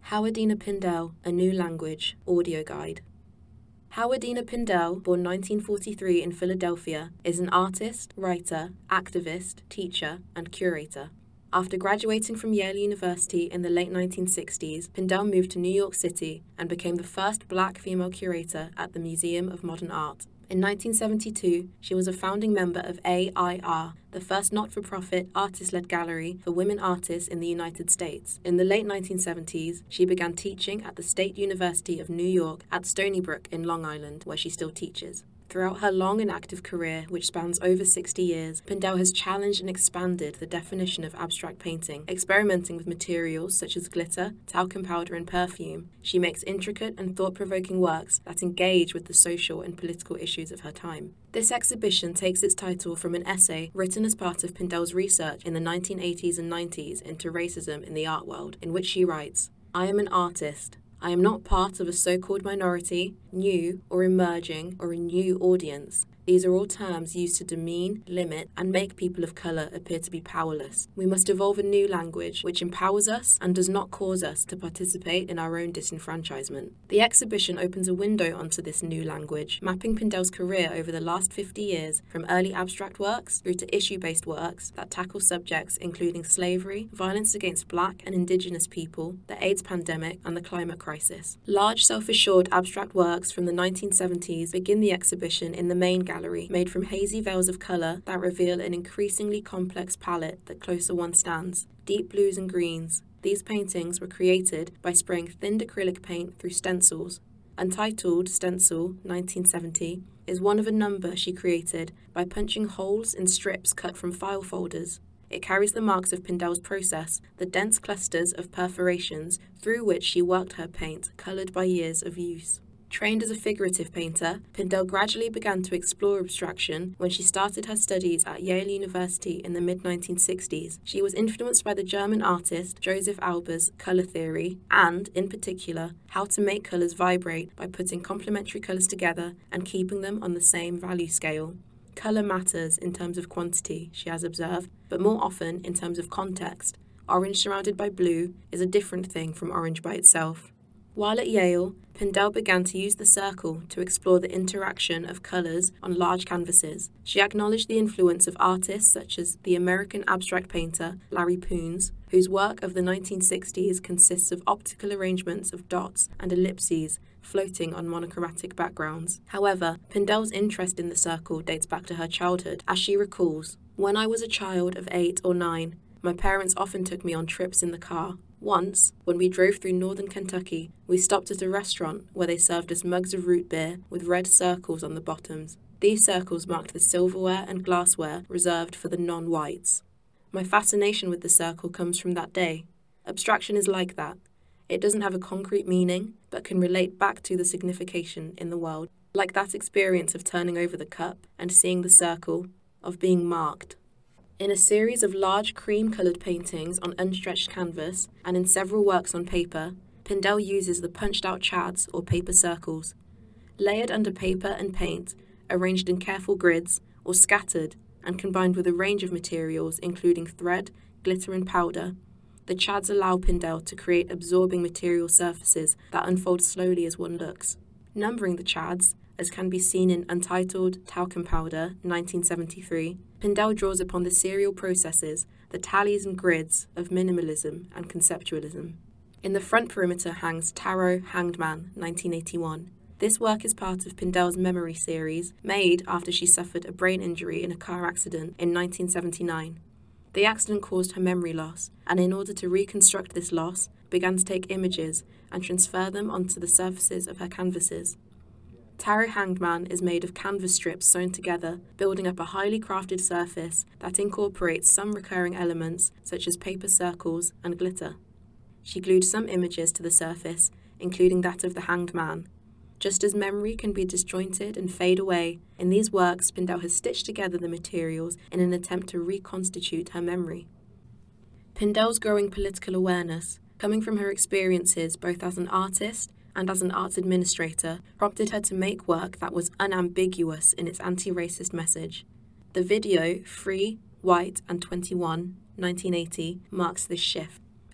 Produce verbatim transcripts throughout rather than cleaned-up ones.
Howardena Pindell, A New Language, audio guide. Howardena Pindell, born nineteen forty-three in Philadelphia, is an artist, writer, activist, teacher, and curator. After graduating from Yale University in the late nineteen sixties, Pindell moved to New York City and became the first black female curator at the Museum of Modern Art. In nineteen seventy-two, she was a founding member of A I R, the first not-for-profit, artist-led gallery for women artists in the United States. In the late nineteen seventies, she began teaching at the State University of New York at Stony Brook in Long Island, where she still teaches. Throughout her long and active career, which spans over sixty years, Pindell has challenged and expanded the definition of abstract painting, experimenting with materials such as glitter, talcum powder, and perfume. She makes intricate and thought-provoking works that engage with the social and political issues of her time. This exhibition takes its title from an essay written as part of Pindell's research in the nineteen eighties and nineties into racism in the art world, in which she writes, "I am an artist. I am not part of a so-called minority, new or emerging, or a new audience. These are all terms used to demean, limit, and make people of colour appear to be powerless. We must evolve a new language which empowers us and does not cause us to participate in our own disenfranchisement." The exhibition opens a window onto this new language, mapping Pindell's career over the last fifty years, from early abstract works through to issue-based works that tackle subjects including slavery, violence against black and indigenous people, the AIDS pandemic, and the climate crisis. Large self-assured abstract works from the nineteen seventies begin the exhibition in the main gallery. Gallery, made from hazy veils of colour that reveal an increasingly complex palette the closer one stands. Deep blues and greens. These paintings were created by spraying thinned acrylic paint through stencils. Untitled Stencil nineteen seventy is one of a number she created by punching holes in strips cut from file folders. It carries the marks of Pindell's process, the dense clusters of perforations through which she worked her paint, coloured by years of use. Trained as a figurative painter, Pindell gradually began to explore abstraction when she started her studies at Yale University in the mid nineteen sixties. She was influenced by the German artist Joseph Albers' colour theory and, in particular, how to make colours vibrate by putting complementary colours together and keeping them on the same value scale. Colour matters in terms of quantity, she has observed, but more often in terms of context. Orange surrounded by blue is a different thing from orange by itself. While at Yale, Pindell began to use the circle to explore the interaction of colours on large canvases. She acknowledged the influence of artists such as the American abstract painter Larry Poons, whose work of the nineteen sixties consists of optical arrangements of dots and ellipses floating on monochromatic backgrounds. However, Pindell's interest in the circle dates back to her childhood, as she recalls, "When I was a child of eight or nine, my parents often took me on trips in the car. Once, when we drove through northern Kentucky, we stopped at a restaurant where they served us mugs of root beer with red circles on the bottoms. These circles marked the silverware and glassware reserved for the non-whites. My fascination with the circle comes from that day. Abstraction is like that. It doesn't have a concrete meaning, but can relate back to the signification in the world, like that experience of turning over the cup and seeing the circle, of being marked." In a series of large cream-coloured paintings on unstretched canvas and in several works on paper, Pindell uses the punched-out chads or paper circles. Layered under paper and paint, arranged in careful grids, or scattered and combined with a range of materials including thread, glitter and powder, the chads allow Pindell to create absorbing material surfaces that unfold slowly as one looks. Numbering the chads, as can be seen in Untitled Talcum Powder, nineteen seventy-three, Pindell draws upon the serial processes, the tallies and grids of minimalism and conceptualism. In the front perimeter hangs Tarot Hanged Man, nineteen eighty-one. This work is part of Pindell's memory series, made after she suffered a brain injury in a car accident in nineteen seventy-nine. The accident caused her memory loss, and in order to reconstruct this loss, began to take images and transfer them onto the surfaces of her canvases. Tarot Hanged Man is made of canvas strips sewn together, building up a highly crafted surface that incorporates some recurring elements such as paper circles and glitter. She glued some images to the surface, including that of the hanged man. Just as memory can be disjointed and fade away, in these works Pindell has stitched together the materials in an attempt to reconstitute her memory. Pindell's growing political awareness, coming from her experiences both as an artist and as an arts administrator, prompted her to make work that was unambiguous in its anti-racist message. The video, Free, White and twenty-one, nineteen eighty, marks this shift.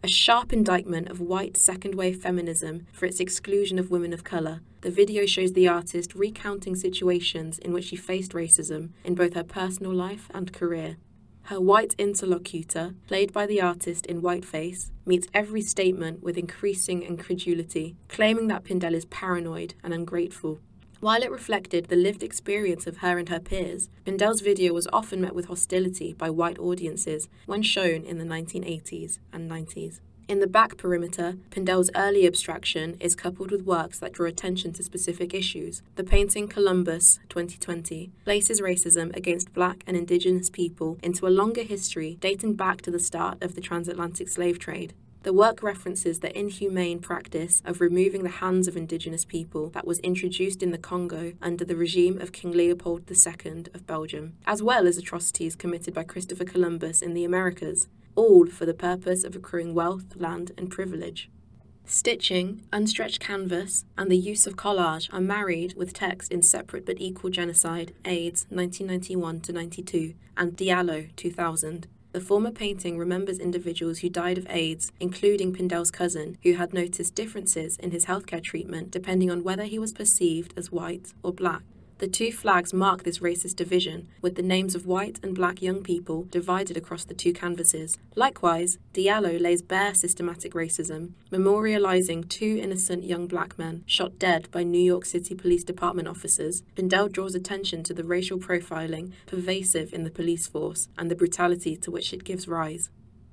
A sharp indictment of white second-wave feminism for its exclusion of women of colour, the video shows the artist recounting situations in which she faced racism in both her personal life and career. Her white interlocutor, played by the artist in whiteface, meets every statement with increasing incredulity, claiming that Pindell is paranoid and ungrateful. While it reflected the lived experience of her and her peers, Pindell's video was often met with hostility by white audiences when shown in the nineteen eighties and nineties. In the back perimeter, Pindell's early abstraction is coupled with works that draw attention to specific issues. The painting Columbus, twenty twenty, places racism against black and indigenous people into a longer history dating back to the start of the transatlantic slave trade. The work references the inhumane practice of removing the hands of indigenous people that was introduced in the Congo under the regime of King Leopold the Second of Belgium, as well as atrocities committed by Christopher Columbus in the Americas, all for the purpose of accruing wealth, land, and privilege. Stitching, unstretched canvas, and the use of collage are married with text in Separate but Equal Genocide, AIDS, nineteen ninety-one to ninety-two, and Diallo, two thousand. The former painting remembers individuals who died of AIDS, including Pindell's cousin, who had noticed differences in his healthcare treatment depending on whether he was perceived as white or black. The two flags mark this racist division, with the names of white and black young people divided across the two canvases. Likewise, Diallo lays bare systematic racism, memorializing two innocent young black men shot dead by New York City Police Department officers. Pindell draws attention to the racial profiling pervasive in the police force and the brutality to which it gives rise.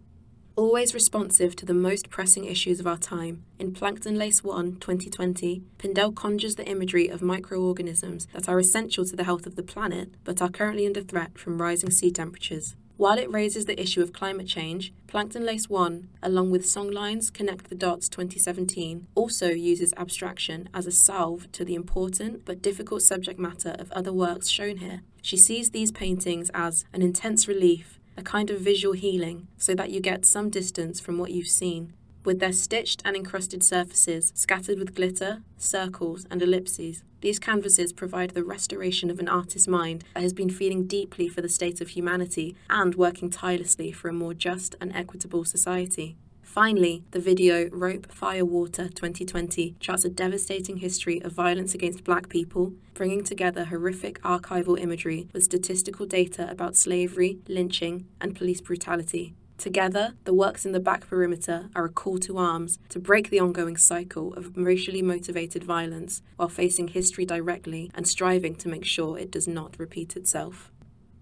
Always responsive to the most pressing issues of our time, in Plankton Lace one, twenty twenty, Pindell conjures the imagery of microorganisms that are essential to the health of the planet but are currently under threat from rising sea temperatures. While it raises the issue of climate change, Plankton Lace one, along with Songlines Connect the Dots twenty seventeen, also uses abstraction as a salve to the important but difficult subject matter of other works shown here. She sees these paintings as an intense relief, a kind of visual healing, so that you get some distance from what you've seen. With their stitched and encrusted surfaces, scattered with glitter, circles, and ellipses, these canvases provide the restoration of an artist's mind that has been feeling deeply for the state of humanity and working tirelessly for a more just and equitable society. Finally, the video Rope, Fire, Water twenty twenty charts a devastating history of violence against black people, bringing together horrific archival imagery with statistical data about slavery, lynching, and police brutality. Together, the works in the back perimeter are a call to arms to break the ongoing cycle of racially motivated violence while facing history directly and striving to make sure it does not repeat itself.